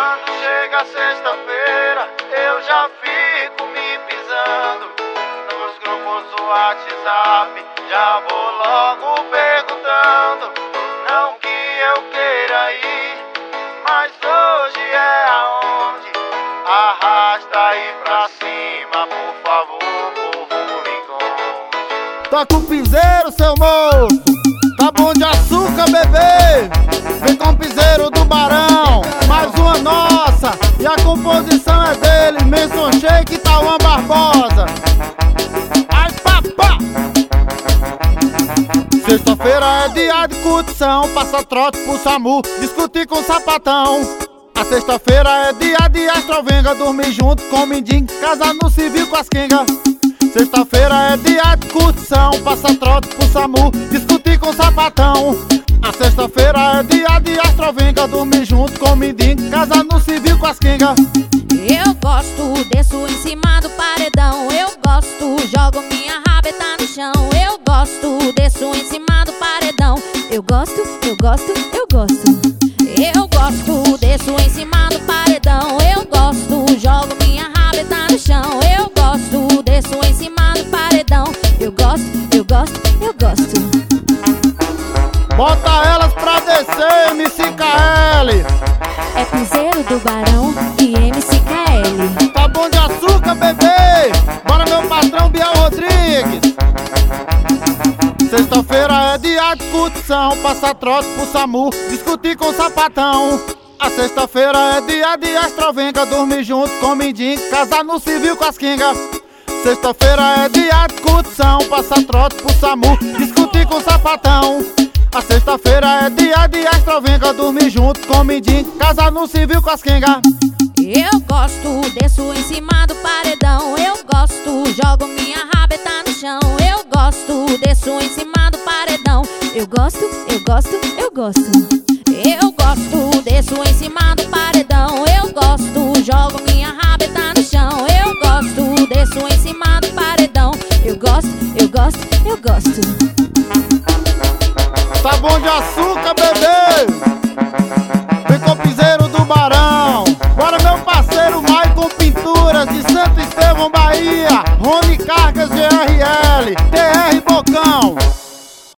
Quando chega sexta-feira, eu já fico me pisando nos grupos do WhatsApp. Já vou logo perguntando, não que eu queira ir, mas hoje é aonde? Arrasta aí pra cima, por favor, povo me conte. Toca o piseiro, seu moço, tá bom de açúcar, bebê. Vem com o piseiro do Barão, mais uma nossa, e a composição é dele, Menson Shake e Tauan Barbosa. Ai, papá! Sexta-feira é dia de curtição, passa trote pro SAMU, discutir com o sapatão. A sexta-feira é dia de astrovenga, dormir junto com o mindinho, casar no civil com as quengas. Sexta-feira é dia de curtição, passa trote pro SAMU, discutir com o sapatão. A sexta-feira é dia de astrovenga, dormir junto com o mindinho, casar no civil com as quengas. Eu gosto, desço em cima do paredão. Eu gosto, jogo minha rabeta no chão. Eu gosto, desço em cima do paredão. Eu gosto, eu gosto, eu gosto. Eu gosto, desço em cima do paredão. Eu gosto, jogo minha rabeta no chão. Eu gosto, desço em cima do paredão. Eu gosto, eu gosto, eu gosto. Bota elas pra descer, MCKL. É piseiro do Barão e MCKL. Tá bom de açúcar, bebê. Bora, meu patrão Biel Rodrigues. Sexta-feira é dia de curtição, passa trote pro SAMU, discutir com o sapatão. A sexta-feira é dia de astrovenga, dormir junto com o mindinho, casar no civil com as quengas. Sexta-feira é dia de curtição, passa trote pro SAMU, discutir com o sapatão. A sexta-feira é dia de astrovenga, dormir junto com o mindinho, casar no civil com as quengas. Eu gosto, desço em cima do paredão. Eu gosto, jogo minha rabeta no chão. Eu gosto, desço em cima do paredão. Eu gosto, eu gosto, eu gosto. Eu gosto, desço em cima do paredão. Eu gosto, jogo minha